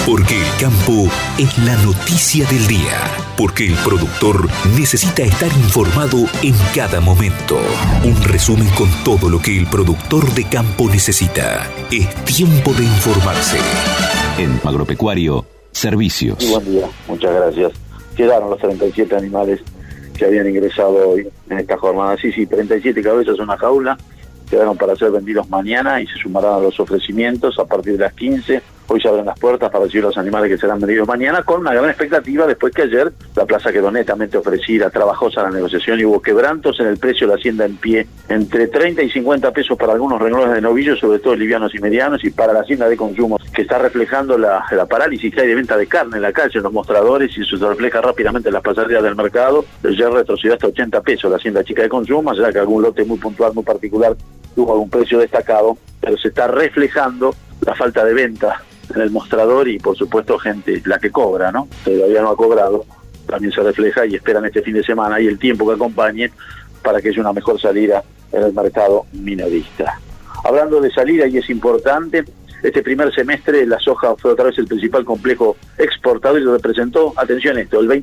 Porque el campo es la noticia del día. Porque el productor necesita estar informado en cada momento. Un resumen con todo lo que el productor de campo necesita. Es tiempo de informarse. En Agropecuario, servicios. Muy buen día, muchas gracias. Quedaron los 37 animales que habían ingresado hoy en esta jornada. Sí, 37 cabezas en una jaula. Quedaron para ser vendidos mañana y se sumarán a los ofrecimientos a partir de las 15. Hoy se abren las puertas para recibir los animales que serán vendidos mañana, con una gran expectativa después que ayer la plaza quedó netamente ofrecida, trabajosa la negociación y hubo quebrantos en el precio de la hacienda en pie, entre 30 y 50 pesos para algunos renglones de novillos, sobre todo livianos y medianos, y para la hacienda de consumo, que está reflejando la parálisis que hay de venta de carne en la calle, en los mostradores, y eso se refleja rápidamente en las pasarelas del mercado. Ayer retrocedió hasta 80 pesos la hacienda chica de consumo, ya que algún lote muy puntual, muy particular, tuvo algún precio destacado, pero se está reflejando la falta de venta en el mostrador y por supuesto gente, la que cobra, ¿no? Todavía no ha cobrado, también se refleja y esperan este fin de semana y el tiempo que acompañe para que haya una mejor salida en el mercado minorista. Hablando de salida, y es importante, este primer semestre la soja fue otra vez el principal complejo exportador y representó, atención esto, el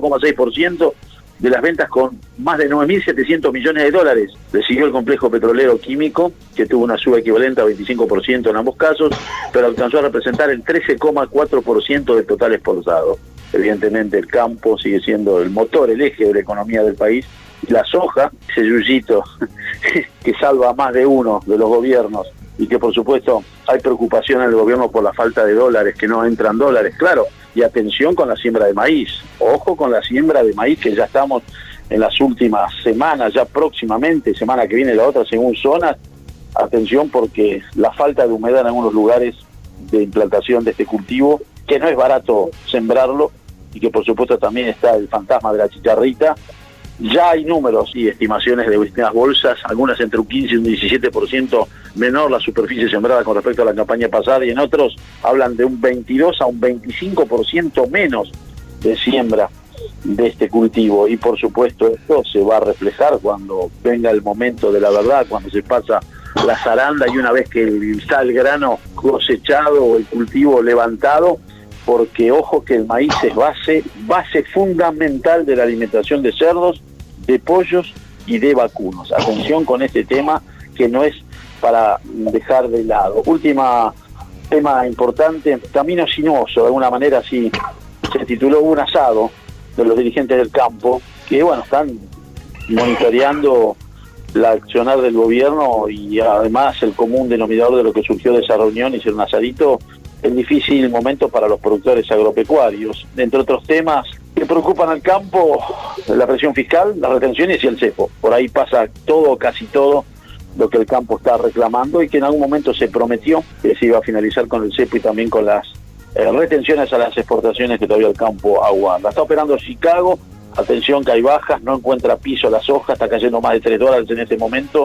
25,6% de las ventas con más de 9.700 millones de dólares. Le siguió el complejo petrolero químico, que tuvo una suba equivalente a 25% en ambos casos, pero alcanzó a representar el 13,4% del total exportado. Evidentemente el campo sigue siendo el motor, el eje de la economía del país. Y la soja, ese yuyito que salva a más de uno de los gobiernos, y que por supuesto hay preocupación en el gobierno por la falta de dólares, que no entran dólares, claro. Y atención con la siembra de maíz, ojo con la siembra de maíz, que ya estamos en las últimas semanas, ya próximamente, semana que viene la otra según zonas. Atención porque la falta de humedad en algunos lugares de implantación de este cultivo, que no es barato sembrarlo, y que por supuesto también está el fantasma de la chicharrita. Ya hay números y estimaciones de distintas bolsas, algunas entre un 15 y un 17% menor la superficie sembrada con respecto a la campaña pasada, y en otros hablan de un 22 a un 25% menos de siembra de este cultivo. Y por supuesto esto se va a reflejar cuando venga el momento de la verdad, cuando se pasa la zaranda y una vez que está el grano cosechado o el cultivo levantado, porque ojo que el maíz es base fundamental de la alimentación de cerdos, de pollos y de vacunos. Atención con este tema, que no es para dejar de lado. Última tema importante, camino sinuoso, de alguna manera así se tituló un asado de los dirigentes del campo, que bueno, están monitoreando el accionar del gobierno y además el común denominador de lo que surgió de esa reunión, y ser un asadito, el difícil momento para los productores agropecuarios. Entre otros temas que preocupan al campo, la presión fiscal, las retenciones y el cepo. Por ahí pasa todo, casi todo, lo que el campo está reclamando, y que en algún momento se prometió que se iba a finalizar con el cepo y también con las retenciones a las exportaciones que todavía el campo aguanta. Está operando Chicago, atención que hay bajas, no encuentra piso la soja, está cayendo más de $3 en este momento,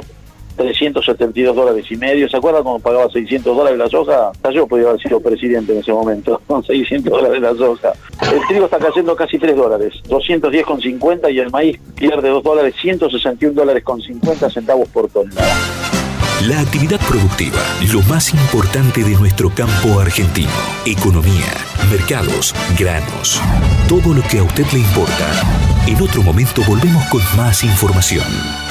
$372.50. ¿Se acuerdan cuando pagaba $600 la soja? Yo podía haber sido presidente en ese momento, con $600 la soja. El trigo está cayendo casi $3, $210.50, y el maíz pierde $2, $161.50 por tonelada. La actividad productiva, lo más importante de nuestro campo argentino. Economía, mercados, granos, todo lo que a usted le importa. En otro momento volvemos con más información.